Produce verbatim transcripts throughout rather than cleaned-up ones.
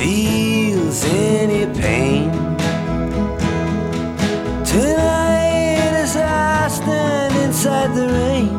feels any pain. Tonight as I stand inside the rain,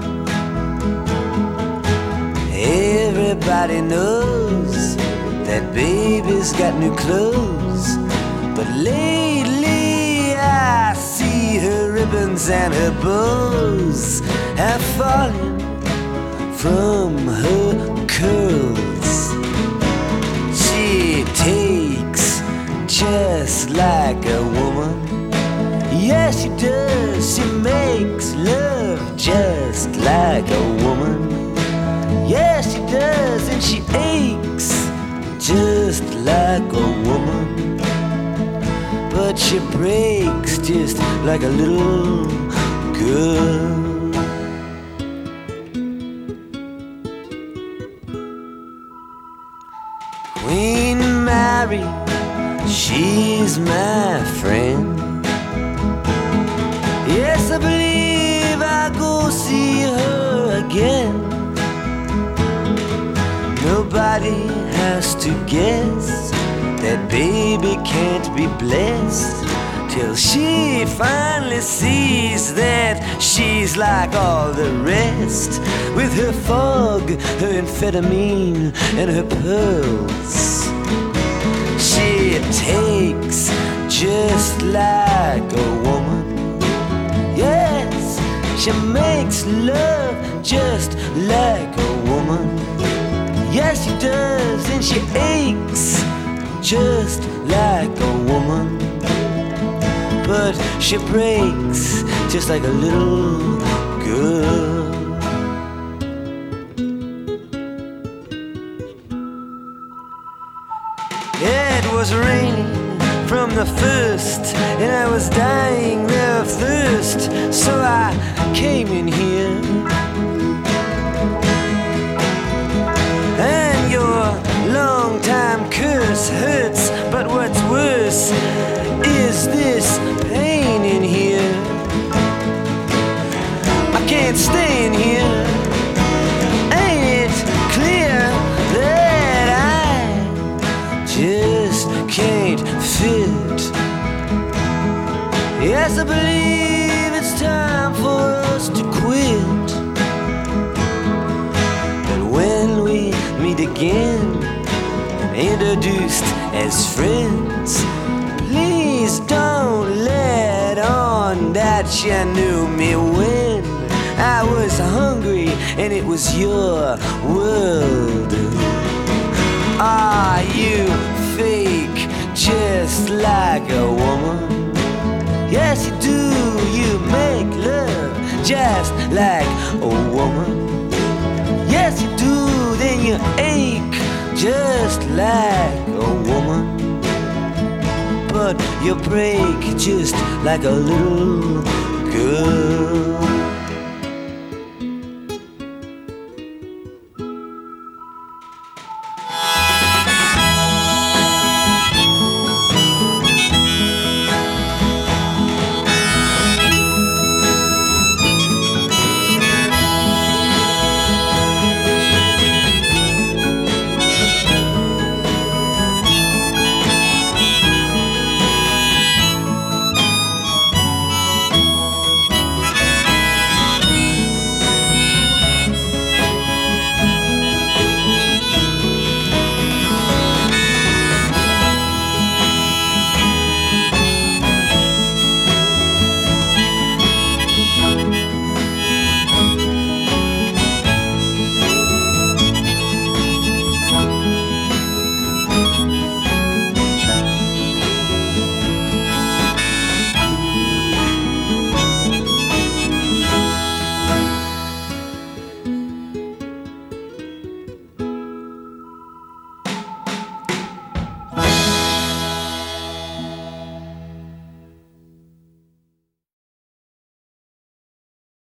everybody knows that baby's got new clothes. But lately I see her ribbons and her bows have fallen from her curls. She takes just like a woman. Yes, she does. She makes love just like a woman. Yes, she does. And she aches just like a woman. But she breaks just like a little girl. Queen Mary, she's my friend. Yes, I believe I'll go see her again. Nobody has to guess that baby can't be blessed till she finally sees that she's like all the rest, with her fog, her amphetamine, and her pearls. She takes just like a woman. Yes, she makes love just like a woman. Yes, she does, and she aches just like a woman. But she breaks just like a little girl. It was raining from the first, and I was dying there of thirst, so I came in here. And your long-time curse hurts, but what's worse is this pain in here. I can't stay in here. Ain't it clear that I just can't fit? Yes, I believe it's time for us to quit. But when we meet again, introduced as friends, please don't let on that you knew me when I was hungry and it was your world. Are you fake just like a woman? Yes, you do. You make love just like a woman. Yes, you do. Then you ache just like a woman. But you break just like a little girl.